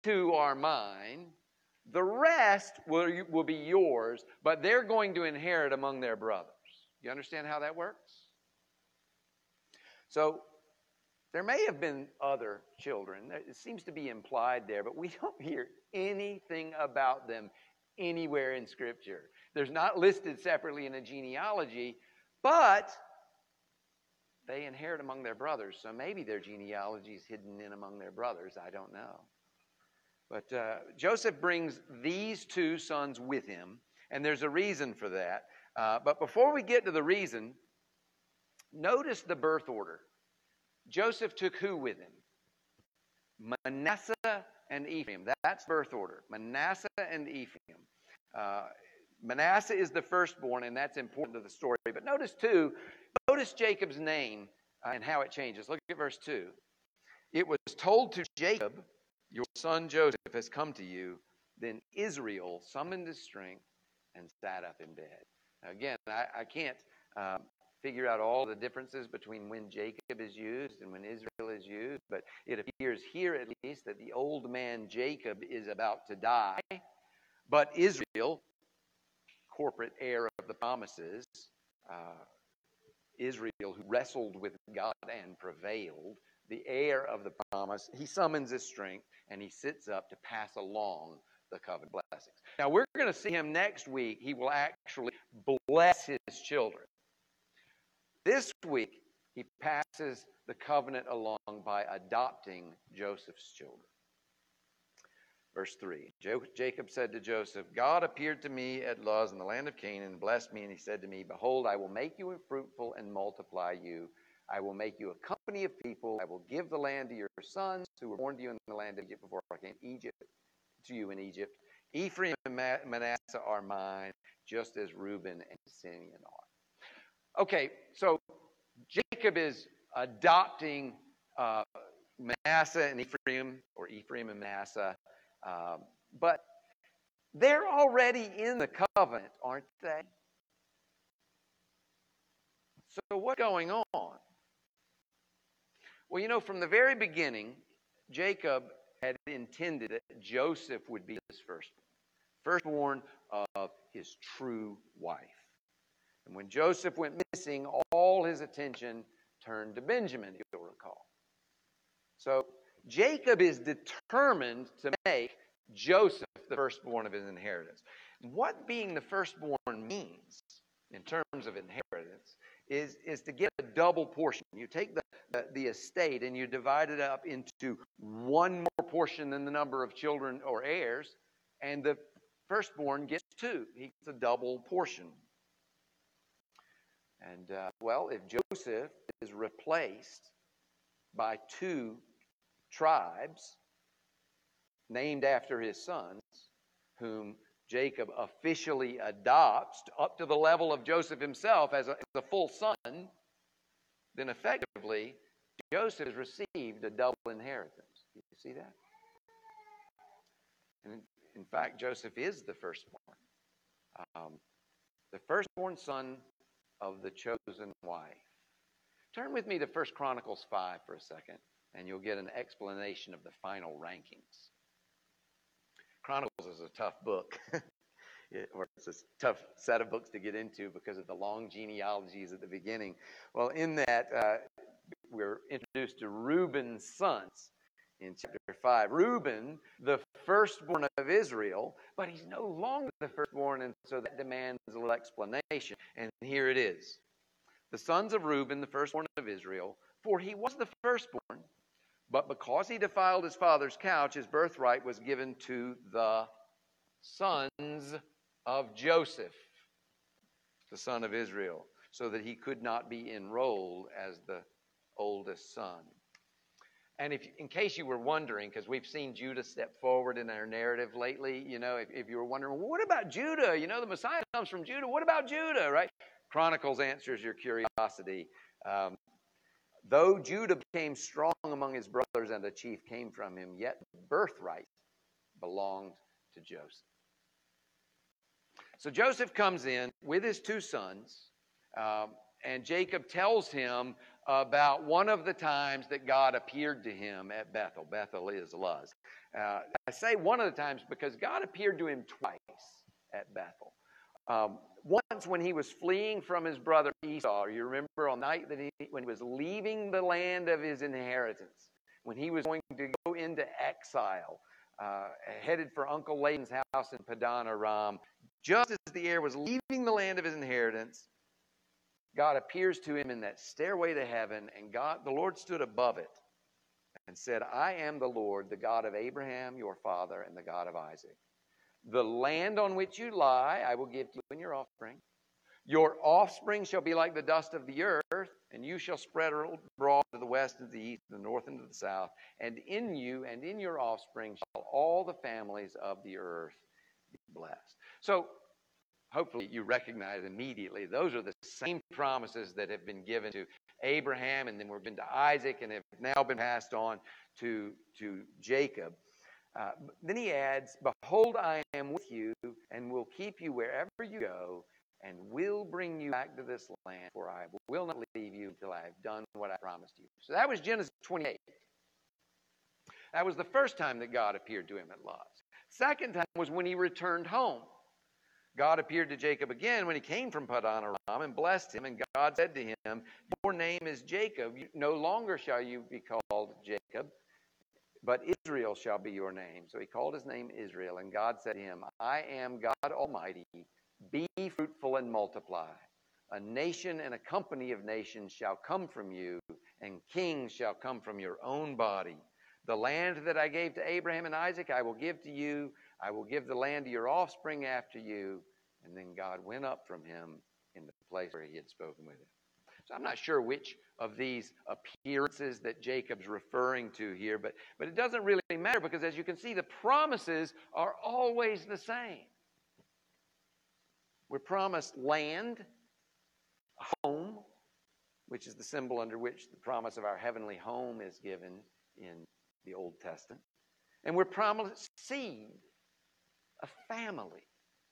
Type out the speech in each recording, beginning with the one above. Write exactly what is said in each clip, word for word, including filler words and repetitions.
two are mine. The rest will, will be yours, but they're going to inherit among their brothers. You understand how that works? So there may have been other children. It seems to be implied there, but we don't hear anything about them anywhere in Scripture. There's not listed separately in a genealogy, but they inherit among their brothers. So maybe their genealogy is hidden in among their brothers. I don't know. But uh, Joseph brings these two sons with him, and there's a reason for that. Uh, but before we get to the reason, notice the birth order. Joseph took who with him? Manasseh and Ephraim. That's birth order. Manasseh and Ephraim. Uh, Manasseh is the firstborn, and that's important to the story. But notice, too, notice Jacob's name uh, and how it changes. Look at verse two. It was told to Jacob, your son Joseph has come to you. Then Israel summoned his strength and sat up in bed. Now, again, I, I can't um, figure out all the differences between when Jacob is used and when Israel is used, but it appears here at least that the old man Jacob is about to die, but Israel, corporate heir of the promises, uh, Israel who wrestled with God and prevailed, the heir of the promise, he summons his strength and he sits up to pass along the covenant blessings. Now we're going to see him next week. He will actually bless his children. This week, he passes the covenant along by adopting Joseph's children. Verse three, Jacob said to Joseph, God appeared to me at Luz in the land of Canaan and blessed me, and he said to me, behold, I will make you fruitful and multiply you. I will make you a company of people. I will give the land to your sons who were born to you in the land of Egypt before I came Egypt to you in Egypt. Ephraim and Manasseh are mine, just as Reuben and Simeon are. Okay, so Jacob is adopting uh, Manasseh and Ephraim, or Ephraim and Manasseh, um, but they're already in the covenant, aren't they? So what's going on? Well, you know, from the very beginning, Jacob had intended that Joseph would be his firstborn, firstborn of his true wife. And when Joseph went missing, all his attention turned to Benjamin, you'll recall. So Jacob is determined to make Joseph the firstborn of his inheritance. What being the firstborn means in terms of inheritance is, is to get a double portion. You take the, the, the estate and you divide it up into one more portion than the number of children or heirs, and the firstborn gets two. He gets a double portion. And, uh, well, if Joseph is replaced by two tribes named after his sons, whom Jacob officially adopts up to the level of Joseph himself as a, as a full son, then effectively Joseph has received a double inheritance. Do you see that? And in fact, Joseph is the firstborn. Um, the firstborn son of the chosen wife. Turn with me to First Chronicles five for a second, and you'll get an explanation of the final rankings. Chronicles is a tough book, it, or it's a tough set of books to get into because of the long genealogies at the beginning. Well, in that, uh, we're introduced to Reuben's sons in chapter five. Reuben, the firstborn of Israel, but he's no longer the firstborn, and so that demands a little explanation. And here it is. The sons of Reuben, the firstborn of Israel, for he was the firstborn, but because he defiled his father's couch, his birthright was given to the sons of Joseph, the son of Israel, so that he could not be enrolled as the oldest son. And if, in case you were wondering, because we've seen Judah step forward in our narrative lately, you know, if, if you were wondering, well, what about Judah? You know, the Messiah comes from Judah. What about Judah, right? Chronicles answers your curiosity. Um, Though Judah became strong among his brothers and a chief came from him, yet the birthright belonged to Joseph. So Joseph comes in with his two sons, um, and Jacob tells him, about one of the times that God appeared to him at Bethel. Bethel is Luz. Uh, I say one of the times because God appeared to him twice at Bethel. Um, once when he was fleeing from his brother Esau, you remember on the night that he, when he was leaving the land of his inheritance, when he was going to go into exile, uh, headed for Uncle Laban's house in Padan Aram, just as the heir was leaving the land of his inheritance, God appears to him in that stairway to heaven, and God, the Lord stood above it and said, I am the Lord, the God of Abraham, your father, and the God of Isaac. The land on which you lie, I will give to you and your offspring. Your offspring shall be like the dust of the earth, and you shall spread abroad to the west and the east, and the north and to the south. And in you and in your offspring shall all the families of the earth be blessed. So, hopefully you recognize immediately those are the same promises that have been given to Abraham, and then were given to Isaac, and have now been passed on to, to Jacob. Uh, then he adds, behold, I am with you, and will keep you wherever you go, and will bring you back to this land, for I will not leave you until I have done what I promised you. So that was Genesis twenty-eight. That was the first time that God appeared to him at Luz. Second time was when he returned home. God appeared to Jacob again when he came from Padan Aram and blessed him. And God said to him, your name is Jacob. No longer shall you be called Jacob, but Israel shall be your name. So he called his name Israel. And God said to him, I am God Almighty. Be fruitful and multiply. A nation and a company of nations shall come from you, and kings shall come from your own body. The land that I gave to Abraham and Isaac, I will give to you. I will give the land to your offspring after you. And then God went up from him in the place where he had spoken with him. So I'm not sure which of these appearances that Jacob's referring to here, but, but it doesn't really matter, because as you can see, the promises are always the same. We're promised land, a home, which is the symbol under which the promise of our heavenly home is given in the Old Testament. And we're promised seed, a family,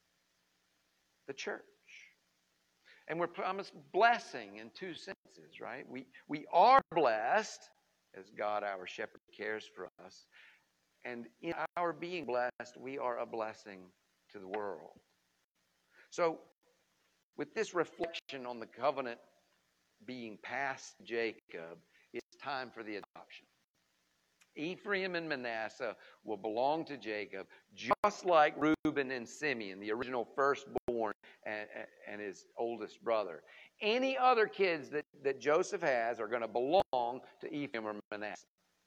the church. And we're promised blessing in two senses, right? We, we are blessed as God, our shepherd, cares for us. And in our being blessed, we are a blessing to the world. So, with this reflection on the covenant being passed to Jacob, it's time for the adoption. Ephraim and Manasseh will belong to Jacob, just like Reuben and Simeon, the original firstborn and, and his oldest brother. Any other kids that, that Joseph has are going to belong to Ephraim or Manasseh.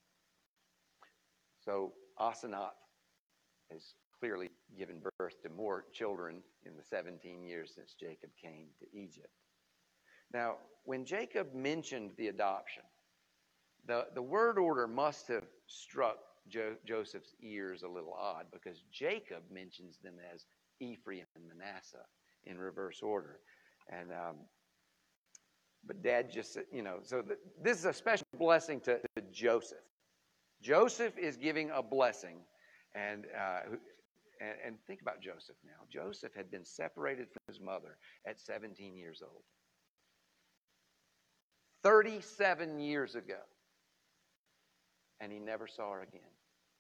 So Asenath has clearly given birth to more children in the seventeen years since Jacob came to Egypt. Now, when Jacob mentioned the adoption, The, the word order must have struck jo- Joseph's ears a little odd, because Jacob mentions them as Ephraim and Manasseh in reverse order. And um, but Dad just said, you know, so the, this is a special blessing to, to Joseph. Joseph is giving a blessing, and, uh, and and think about Joseph now. Joseph had been separated from his mother at seventeen years old. thirty-seven years ago. And he never saw her again.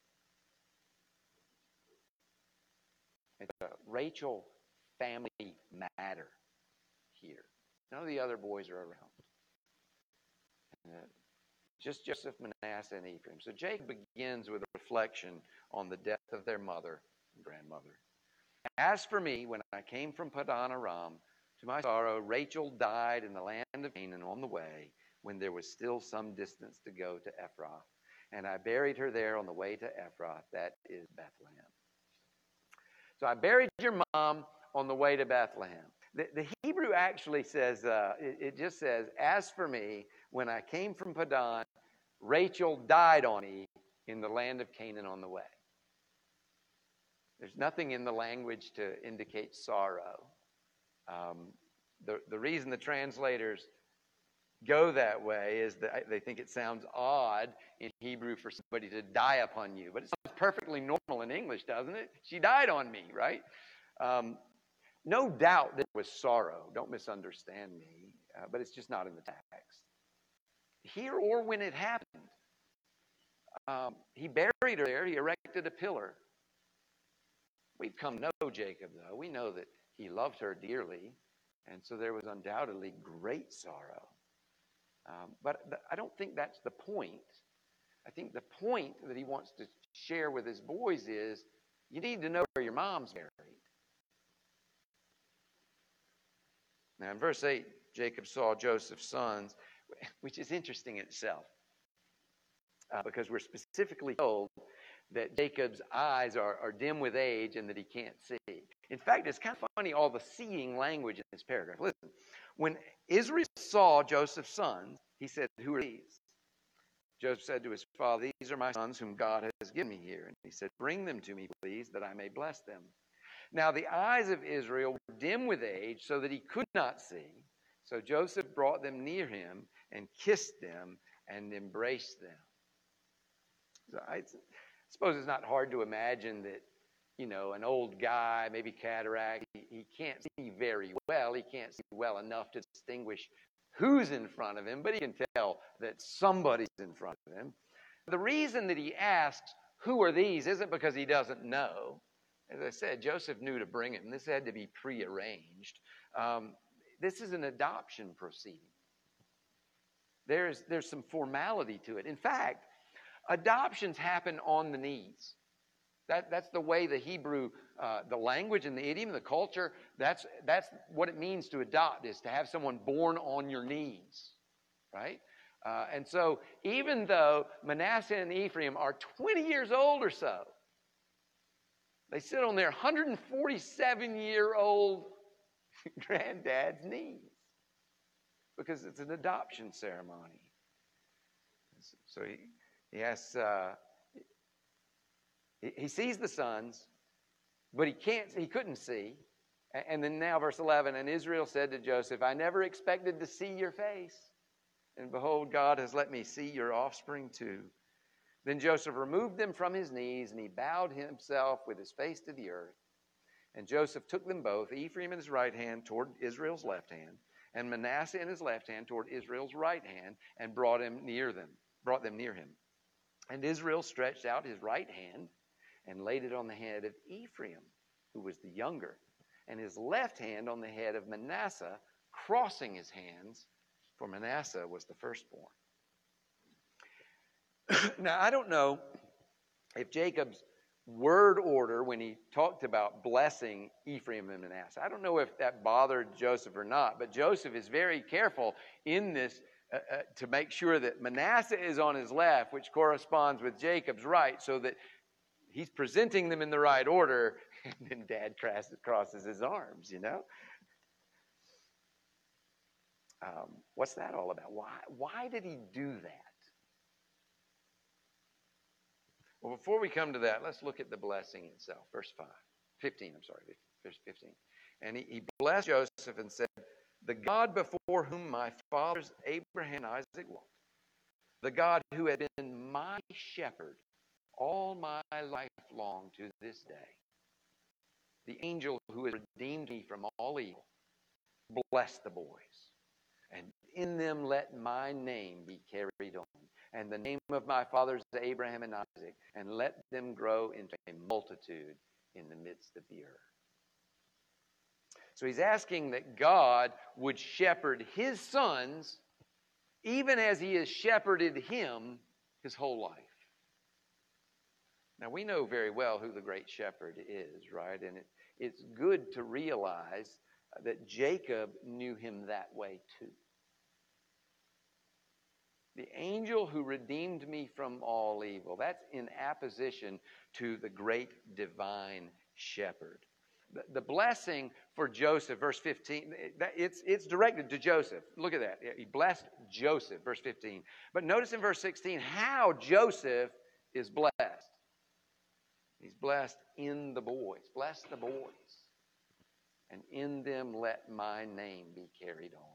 It's a Rachel family matter here. None of the other boys are around. Uh, just Joseph, Manasseh, and Ephraim. So Jacob begins with a reflection on the death of their mother and grandmother. As for me, when I came from Padan Aram, to my sorrow, Rachel died in the land of Canaan on the way, when there was still some distance to go to Ephrath. And I buried her there on the way to Ephrath, that is Bethlehem. So I buried your mom on the way to Bethlehem. The, the Hebrew actually says, uh, it, it just says, as for me, when I came from Padan, Rachel died on me in the land of Canaan on the way. There's nothing in the language to indicate sorrow. Um, the, the reason the translators go that way is that they think it sounds odd in Hebrew for somebody to die upon you. But it sounds perfectly normal in English, doesn't it? She died on me, right? Um, no doubt there was sorrow. Don't misunderstand me. Uh, but it's just not in the text. here or when it happened. Um, he buried her there. He erected a pillar. We've come to know Jacob, though. We know that he loved her dearly, and so there was undoubtedly great sorrow. Um, but th- I don't think that's the point. I think the point that he wants to share with his boys is, you need to know where your mom's buried. Now, in verse eight, Jacob saw Joseph's sons, which is interesting in itself, uh, because we're specifically told that Jacob's eyes are, are dim with age and that he can't see. In fact, it's kind of funny, all the seeing language in this paragraph. Listen, when Israel saw Joseph's sons, he said, "Who are these?" Joseph said to his father, "These are my sons whom God has given me here." And he said, "Bring them to me, please, that I may bless them." Now the eyes of Israel were dim with age, so that he could not see. So Joseph brought them near him and kissed them and embraced them. So I suppose it's not hard to imagine that, you know, an old guy, maybe cataract, he, he can't see very well. He can't see well enough to distinguish who's in front of him, but he can tell that somebody's in front of him. The reason that he asks, "Who are these?" isn't because he doesn't know. As I said, Joseph knew to bring him. This had to be prearranged. Um, this is an adoption proceeding. There's, there's some formality to it. In fact, adoptions happen on the knees. That, that's the way the Hebrew, uh, the language and the idiom, the culture, that's, that's what it means to adopt, is to have someone born on your knees, right? Uh, and so even though Manasseh and Ephraim are twenty years old or so, they sit on their one hundred forty-seven-year-old granddad's knees because it's an adoption ceremony. So he, he asks... Uh, He sees the sons, but he can't. He couldn't see. And then now verse eleven, and Israel said to Joseph, "I never expected to see your face. And behold, God has let me see your offspring too." Then Joseph removed them from his knees, and he bowed himself with his face to the earth. And Joseph took them both, Ephraim in his right hand toward Israel's left hand, and Manasseh in his left hand toward Israel's right hand, and brought him near them, brought them near him. And Israel stretched out his right hand and laid it on the head of Ephraim, who was the younger, and his left hand on the head of Manasseh, crossing his hands, for Manasseh was the firstborn. Now, I don't know if Jacob's word order, when he talked about blessing Ephraim and Manasseh, I don't know if that bothered Joseph or not, but Joseph is very careful in this uh, uh, to make sure that Manasseh is on his left, which corresponds with Jacob's right, so that he's presenting them in the right order, and then Dad crosses his arms, you know? Um, what's that all about? Why, why did he do that? Well, before we come to that, let's look at the blessing itself. Verse five, fifteen, I'm sorry, verse fifteen. And he, he blessed Joseph and said, "The God before whom my fathers Abraham and Isaac walked, the God who had been my shepherd all my life long to this day, the angel who has redeemed me from all evil, bless the boys, and in them let my name be carried on, and the name of my fathers Abraham and Isaac, and let them grow into a multitude in the midst of the earth." So he's asking that God would shepherd his sons even as he has shepherded him his whole life. Now, we know very well who the great shepherd is, right? And it, it's good to realize that Jacob knew him that way too. The angel who redeemed me from all evil. That's in apposition to the great divine shepherd. The, the blessing for Joseph, verse fifteen, it's, it's directed to Joseph. Look at that. He blessed Joseph, verse fifteen. But notice in verse sixteen how Joseph is blessed. He's blessed in the boys. Bless the boys. And in them let my name be carried on.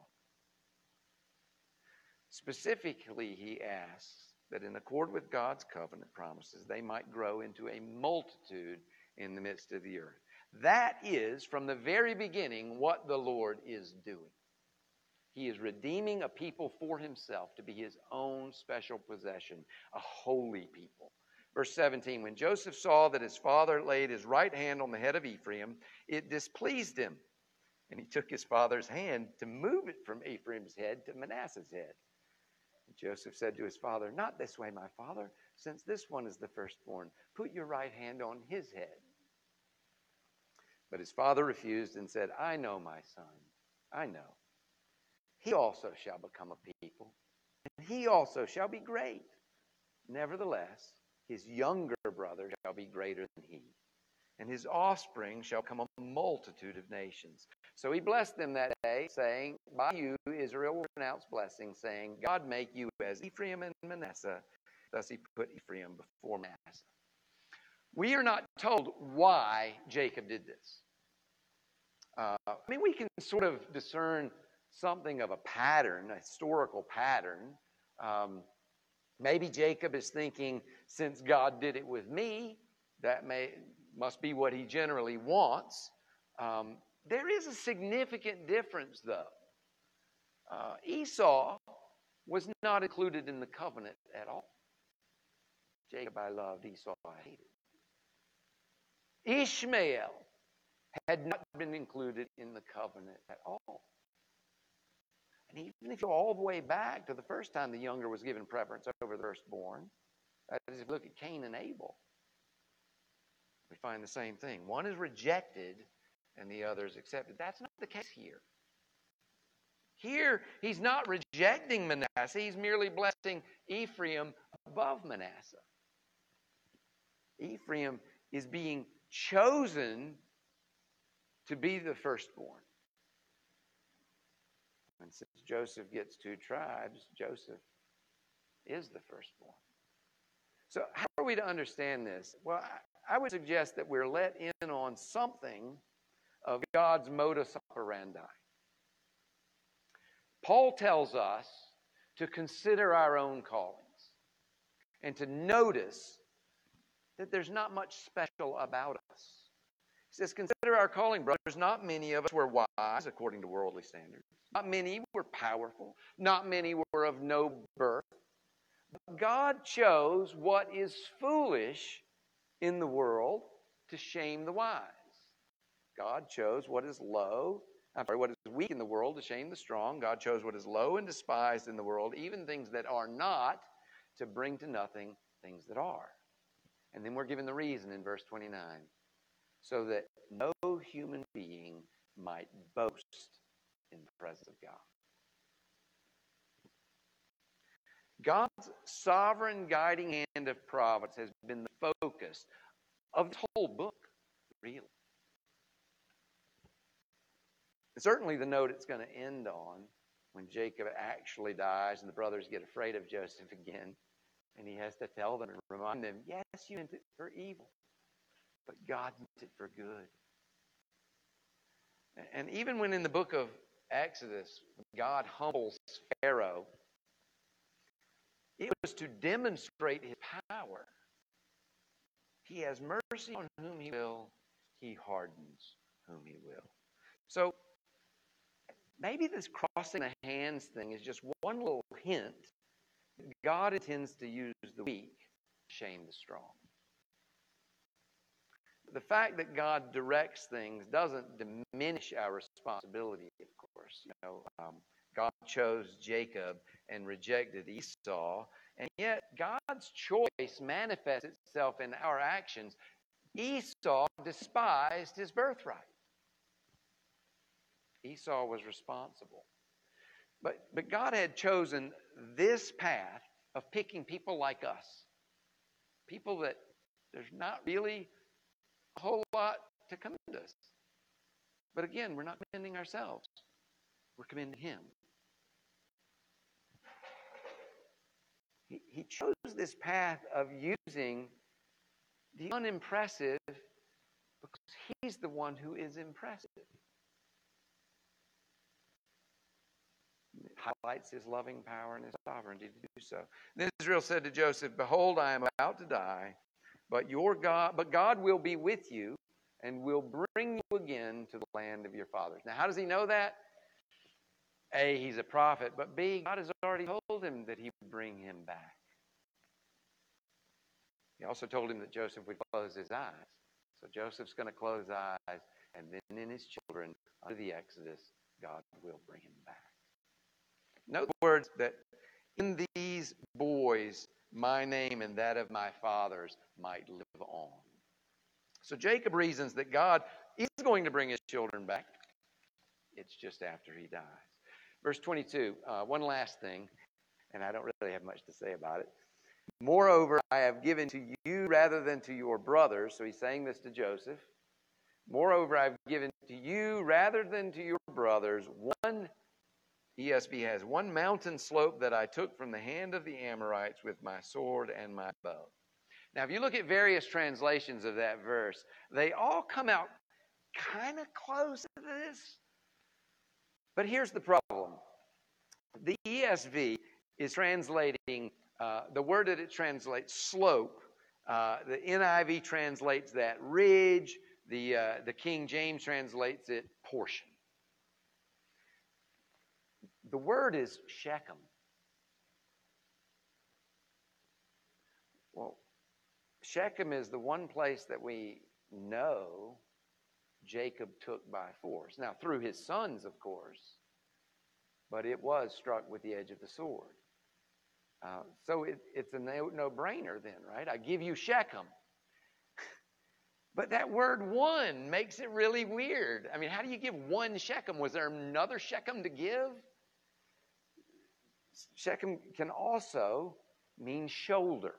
Specifically, he asks that in accord with God's covenant promises, they might grow into a multitude in the midst of the earth. That is, from the very beginning, what the Lord is doing. He is redeeming a people for himself to be his own special possession, a holy people. Verse seventeen, when Joseph saw that his father laid his right hand on the head of Ephraim, it displeased him. And he took his father's hand to move it from Ephraim's head to Manasseh's head. And Joseph said to his father, not this way, my father, since this one is the firstborn. Put your right hand on his head. But his father refused and said, I know, my son, I know. He also shall become a people, and he also shall be great. Nevertheless, his younger brother shall be greater than he, and his offspring shall come a multitude of nations. So he blessed them that day, saying, by you Israel will pronounce blessing, saying, God make you as Ephraim and Manasseh. Thus he put Ephraim before Manasseh. We are not told why Jacob did this. Uh, I mean, we can sort of discern something of a pattern, a historical pattern. Um, maybe Jacob is thinking, since God did it with me, that may must be what he generally wants. Um, there is a significant difference, though. Uh, Esau was not included in the covenant at all. Jacob I loved, Esau I hated. Ishmael had not been included in the covenant at all. And even if you go all the way back to the first time the younger was given preference over the firstborn, that is, if you look at Cain and Abel, we find the same thing. One is rejected and the other is accepted. That's not the case here. Here, he's not rejecting Manasseh. He's merely blessing Ephraim above Manasseh. Ephraim is being chosen to be the firstborn. And since Joseph gets two tribes, Joseph is the firstborn. So how are we to understand this? Well, I would suggest that we're let in on something of God's modus operandi. Paul tells us to consider our own callings and to notice that there's not much special about us. He says, consider our calling, brothers. Not many of us were wise according to worldly standards. Not many were powerful. Not many were of no birth. But God chose what is foolish in the world to shame the wise. God chose what is low, I'm sorry, what is weak in the world to shame the strong. God chose what is low and despised in the world, even things that are not, to bring to nothing things that are. And then we're given the reason in verse twenty-nine. So that no human being might boast in the presence of God. God's sovereign guiding hand of providence has been the focus of the whole book, really. And certainly the note it's going to end on when Jacob actually dies and the brothers get afraid of Joseph again, and he has to tell them and remind them, yes, you meant it for evil, but God meant it for good. And even when in the book of Exodus, God humbles Pharaoh, it was to demonstrate his power. He has mercy on whom he will. He hardens whom he will. So maybe this crossing the hands thing is just one little hint that God intends to use the weak to shame the strong. The fact that God directs things doesn't diminish our responsibility, of course. You know, um, God chose Jacob and rejected Esau, and yet God's choice manifests itself in our actions. Esau despised his birthright. Esau was responsible. But, but God had chosen this path of picking people like us, people that there's not really a whole lot to commend us. But again, we're not commending ourselves. We're commending him. He, he chose this path of using the unimpressive because he's the one who is impressive. It highlights his loving power and his sovereignty to do so. Then Israel said to Joseph, behold, I am about to die, but your God, but God will be with you and will bring you again to the land of your fathers. Now, how does he know that? A, he's a prophet, but B, God has already told him that he would bring him back. He also told him that Joseph would close his eyes. So Joseph's going to close his eyes, and then in his children, under the Exodus, God will bring him back. Note the words that in these boys, my name and that of my fathers might live on. So Jacob reasons that God is going to bring his children back. It's just after he dies. Verse twenty-two, uh, one last thing, and I don't really have much to say about it. Moreover, I have given to you rather than to your brothers. So he's saying this to Joseph. Moreover, I've given to you rather than to your brothers one, E S V has, one mountain slope that I took from the hand of the Amorites with my sword and my bow. Now, if you look at various translations of that verse, they all come out kind of close to this. But here's the problem. The E S V is translating, uh, the word that it translates, slope. Uh, the N I V translates that ridge. The, uh, the King James translates it portion. The word is Shechem. Well, Shechem is the one place that we know Jacob took by force. Now, through his sons, of course, but it was struck with the edge of the sword. Uh, so it, it's a no, no-brainer then, right? I give you Shechem. But that word one makes it really weird. I mean, how do you give one Shechem? Was there another Shechem to give? Shechem can also mean shoulder.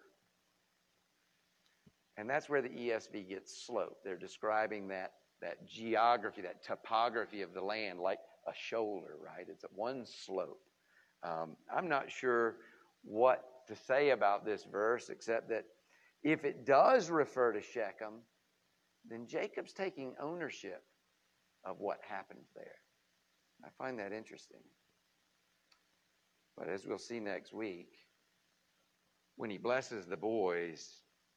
And that's where the E S V gets slope. They're describing that, that geography, that topography of the land like a shoulder, right? It's a one slope. Um, I'm not sure what to say about this verse, except that if it does refer to Shechem, then Jacob's taking ownership of what happened there. I find that interesting. But as we'll see next week, when he blesses the boys,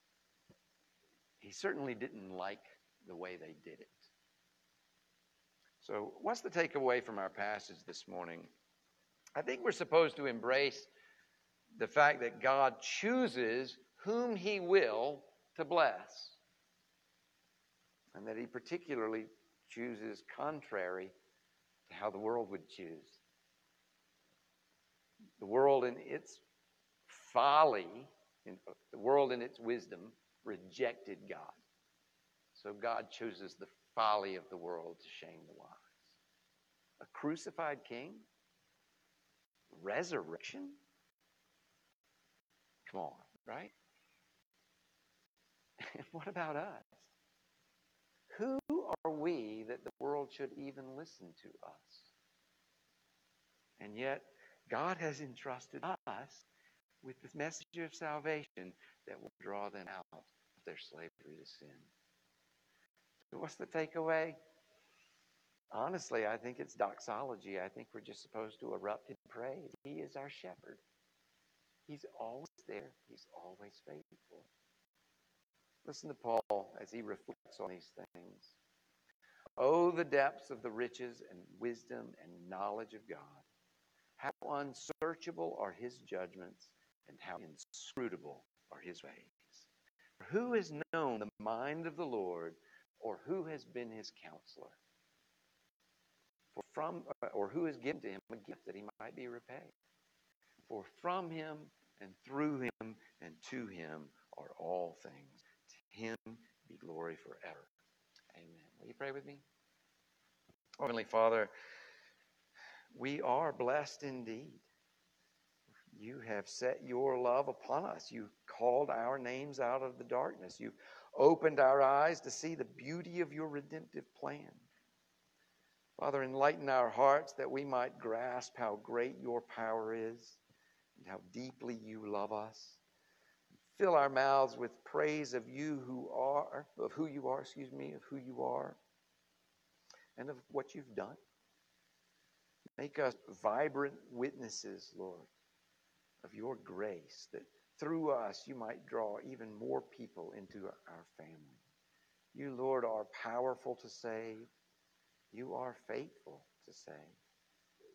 he certainly didn't like the way they did it. So what's the takeaway from our passage this morning? I think we're supposed to embrace the fact that God chooses whom he will to bless, and that he particularly chooses contrary to how the world would choose. The world in its folly, in, the world in its wisdom, rejected God. So God chooses the folly of the world to shame the wise. A crucified king? Resurrection? Come on, right? And what about us? Who are we that the world should even listen to us? And yet, God has entrusted us with this message of salvation that will draw them out of their slavery to sin. So what's the takeaway? Honestly, I think it's doxology. I think we're just supposed to erupt in praise. He is our shepherd. He's always there. He's always faithful. Listen to Paul as he reflects on these things. Oh, the depths of the riches and wisdom and knowledge of God. How unsearchable are his judgments, and how inscrutable are his ways. Who has known the mind of the Lord, or who has been his counselor? For from, or who has given to him a gift that he might be repaid? For from him and through him and to him are all things. To him be glory forever. Amen. Will you pray with me? Heavenly Father, we are blessed indeed. You have set your love upon us. You called our names out of the darkness. You opened our eyes to see the beauty of your redemptive plan. Father, enlighten our hearts that we might grasp how great your power is and how deeply you love us. Fill our mouths with praise of you who are, of who you are, excuse me, of who you are, and of what you've done. Make us vibrant witnesses, Lord, of your grace, that through us you might draw even more people into our family. You, Lord, are powerful to save. You are faithful to save.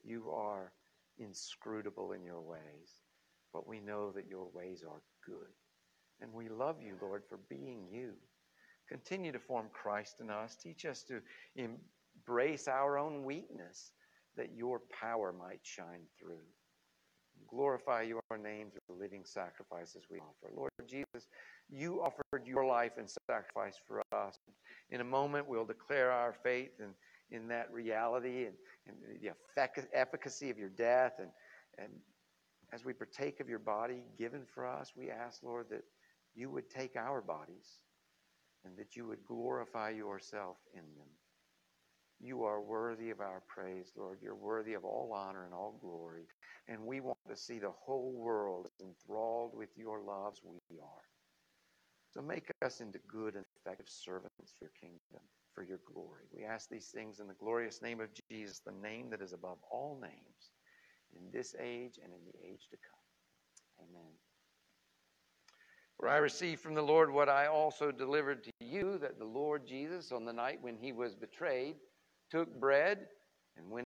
You are inscrutable in your ways, but we know that your ways are good. And we love you, Lord, for being you. Continue to form Christ in us. Teach us to embrace our own weakness, that your power might shine through. Glorify your name through the living sacrifices we offer. Lord Jesus, you offered your life and sacrifice for us. In a moment, we'll declare our faith in, in that reality and, and the effect, efficacy of your death. And, and as we partake of your body given for us, we ask, Lord, that you would take our bodies and that you would glorify yourself in them. You are worthy of our praise, Lord. You're worthy of all honor and all glory. And we want to see the whole world enthralled with your love as we are. So make us into good and effective servants for your kingdom, for your glory. We ask these things in the glorious name of Jesus, the name that is above all names, in this age and in the age to come. Amen. For I received from the Lord what I also delivered to you, that the Lord Jesus, on the night when he was betrayed, took bread, and when